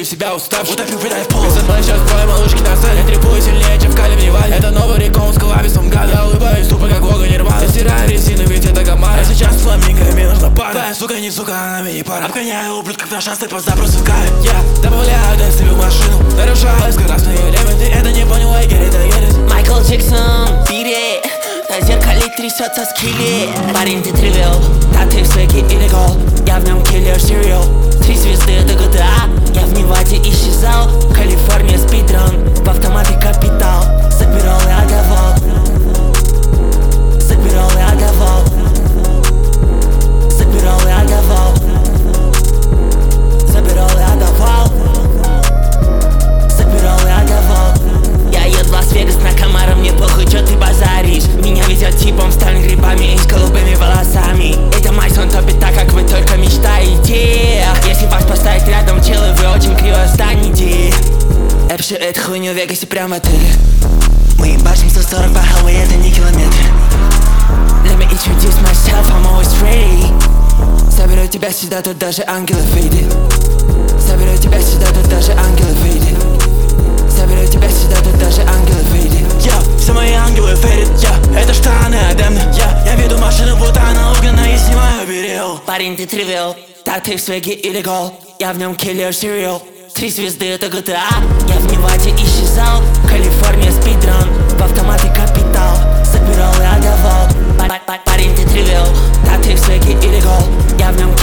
чувствую себя уставшим, утопил, питая в пол. Со мной сейчас двое малышки на сцене. Я трепую сильнее, чем в Кале в Невале. Это новый рекон с коллабисом гада. Я улыбаюсь тупо, как Вога Нирвана. Я стираю резину, ведь это гамара. А сейчас фламинго, мне нужна пара. Твоя сука не сука, она мне не пара. Обгоняю ублюдков на шансы по запросу в каве. Я добавляю дэнсы в машину. Нарушаю скоростные элементы. Это не понял, I get it, I get it. Майкл Джексон, beat it. На зеркале трясется скелет. Парень, ты тривиал, да ты в свеке illegal. Я в нем киллер serial. 3 звезды это GTA. Я в Неваде исчезал. Калифорния спидран. В автомате капитал. Забирал и отдавал. Забирал и отдавал. Забирал и отдавал. Забирал и отдавал. Забирал и отдавал. Я еду в Лас-Вегас на Камаро, мне похуй, чё ты базаришь. Меня везет типом с тайными грибами и с голубыми волосами. Это Майсон топит так, как вы только мечтаете. Если вас поставить рядом, челы, вы очень криво станете. Я пишу эту хуйню в Вегасе прям в отеле. Мы ебашим 140 по highway, это не километры. Let me introduce myself, I'm always ready. Заберу тебя сюда, тут даже ангелы выйдет. Заберу тебя сюда, тут даже ангелы выйдет. Заберу тебя сюда, тут даже ангелы выйдет. Все мои ангелы фейрит, это штаны Адемны. Я веду машину, будто она угнана и снимаю берел. Парень, ты тривиал, да ты в свеге illegal. Я в нем киллер serial. 3 звезды это GTA. Я в Неваде исчезал. Калифорния спидран. В автомате капитал. Забирал и отдавал. Парень, ты тривиал, да ты в свеге illegal. Я в нем